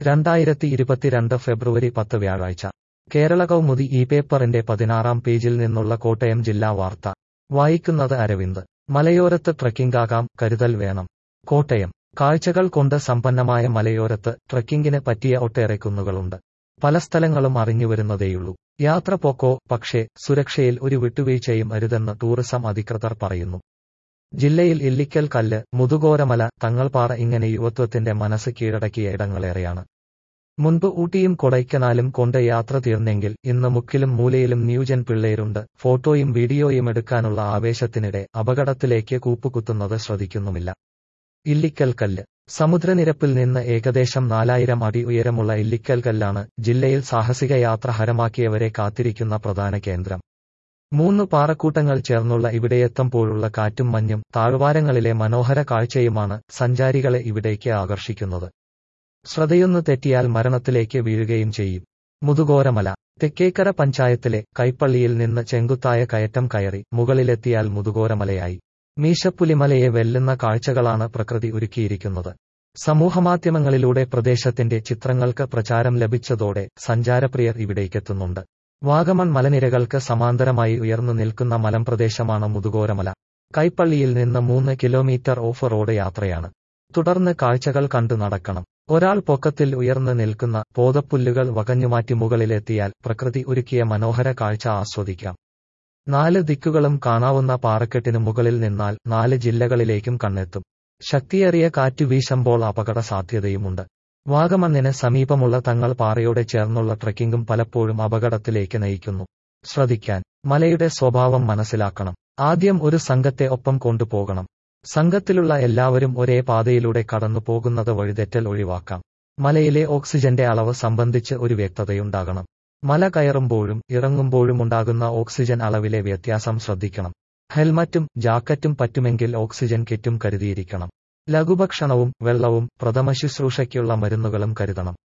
2022 ഫെബ്രുവരി 10 വ്യാഴാഴ്ച കേരള കൗമുദി ഈ പേപ്പറിന്റെ 16-ാം പേജിൽ നിന്നുള്ള കോട്ടയം ജില്ലാ വാർത്ത വായിക്കുന്നത് അരവിന്ദ്. മലയോരത്ത് ട്രെക്കിംഗാകാം, കരുതൽ വേണം. കോട്ടയം. കാഴ്ചകൾ കൊണ്ട് സമ്പന്നമായ മലയോരത്ത് ട്രെക്കിംഗിന് പറ്റിയ ഒട്ടേറെ കുന്നുകളുണ്ട്. പല സ്ഥലങ്ങളും അറിഞ്ഞുവരുന്നതേയുള്ളൂ. യാത്ര പോക്കോ, പക്ഷേ സുരക്ഷയിൽ ഒരു വിട്ടുവീഴ്ചയും അരുതെന്ന് ടൂറിസം അധികൃതർ പറയുന്നു. ജില്ലയിൽ ഇല്ലിക്കൽ കല്ല്, മുതുകോരമല, തങ്ങൾപ്പാറ ഇങ്ങനെ യുവത്വത്തിന്റെ മനസ്സ് കീഴടക്കിയ ഇടങ്ങളേറെയാണ്. മുൻപ് ഊട്ടിയും കൊടൈക്കനാലും കൊണ്ട് യാത്ര തീർന്നെങ്കിൽ ഇന്ന് മുക്കിലും മൂലയിലും ന്യൂജൻ പിള്ളേരുണ്ട്. ഫോട്ടോയും വീഡിയോയും എടുക്കാനുള്ള ആവേശത്തിനിടെ അപകടത്തിലേക്ക് കൂപ്പുകുത്തുന്നത് ശ്രദ്ധിക്കുന്നുമില്ല. ഇല്ലിക്കൽ കല്ല്. സമുദ്രനിരപ്പിൽ നിന്ന് ഏകദേശം 4000 അടി ഉയരമുള്ള ഇല്ലിക്കൽ കല്ലാണ് ജില്ലയിൽ സാഹസിക യാത്ര ഹരമാക്കിയവരെ കാത്തിരിക്കുന്ന പ്രധാന കേന്ദ്രം. 3 പാറക്കൂട്ടങ്ങൾ ചേർന്നുള്ള ഇവിടെയെത്തുമ്പോഴുള്ള കാറ്റും മഞ്ഞും താഴ്വാരങ്ങളിലെ മനോഹര കാഴ്ചയുമാണ് സഞ്ചാരികളെ ഇവിടേക്ക് ആകർഷിക്കുന്നത്. ശ്രദ്ധയൊന്നു തെറ്റിയാൽ മരണത്തിലേക്ക് വീഴുകയും ചെയ്യും. മുതുകോരമല. തെക്കേക്കര പഞ്ചായത്തിലെ കൈപ്പള്ളിയിൽ നിന്ന് ചെങ്കുത്തായ കയറ്റം കയറി മുകളിലെത്തിയാൽ മുതുകോരമലയായി. മീശപ്പുലിമലയെ വെല്ലുന്ന കാഴ്ചകളാണ് പ്രകൃതി ഒരുക്കിയിരിക്കുന്നത്. സമൂഹമാധ്യമങ്ങളിലൂടെ പ്രദേശത്തിന്റെ ചിത്രങ്ങൾക്ക് പ്രചാരം ലഭിച്ചതോടെ സഞ്ചാരപ്രിയർ ഇവിടേക്കെത്തുന്നുണ്ട്. വാഗമൺ മലനിരകൾക്ക് സമാന്തരമായി ഉയർന്നു നിൽക്കുന്ന മലമ്പ്രദേശമാണ് മുതുകോരമല. കൈപ്പള്ളിയിൽ നിന്ന് 3 കിലോമീറ്റർ ഓഫ് റോഡ് യാത്രയാണ്. തുടർന്ന് കാഴ്ചകൾ കണ്ടു നടക്കണം. ഒരാൾ പൊക്കത്തിൽ ഉയർന്നു നിൽക്കുന്ന പോതപ്പുല്ലുകൾ വകഞ്ഞുമാറ്റി മുകളിലെത്തിയാൽ പ്രകൃതി ഒരുക്കിയ മനോഹര കാഴ്ച ആസ്വദിക്കാം. 4 ദിക്കുകളും കാണാവുന്ന പാറക്കെട്ടിനു മുകളിൽ നിന്നാൽ 4 ജില്ലകളിലേക്കും കണ്ണെത്തും. ശക്തിയേറിയ കാറ്റ് വീശുമ്പോൾ അപകട സാധ്യതയുമുണ്ട്. വാഗമണ്ണിന് സമീപമുള്ള തങ്ങൾപ്പാറയോടെ ചേർന്നുള്ള ട്രെക്കിംഗും പലപ്പോഴും അപകടത്തിലേക്ക് നയിക്കുന്നു. ശ്രദ്ധിക്കാൻ. മലയുടെ സ്വഭാവം മനസ്സിലാക്കണം. ആദ്യം ഒരു സംഘത്തെ ഒപ്പം കൊണ്ടുപോകണം. സംഘത്തിലുള്ള എല്ലാവരും ഒരേ പാതയിലൂടെ കടന്നു പോകുന്നത് വഴിതെറ്റൽ ഒഴിവാക്കാം. മലയിലെ ഓക്സിജന്റെ അളവ് സംബന്ധിച്ച് ഒരു വ്യക്തതയുണ്ടാകണം. മല കയറുമ്പോഴും ഇറങ്ങുമ്പോഴും ഉണ്ടാകുന്ന ഓക്സിജൻ അളവിലെ വ്യത്യാസം ശ്രദ്ധിക്കണം. ഹെൽമറ്റും ജാക്കറ്റും പറ്റുമെങ്കിൽ ഓക്സിജൻ കിറ്റും കരുതിയിരിക്കണം. ലഘുഭക്ഷണവും വെള്ളവും പ്രഥമശുശ്രൂഷയ്ക്കുള്ള മരുന്നുകളും കരുതണം.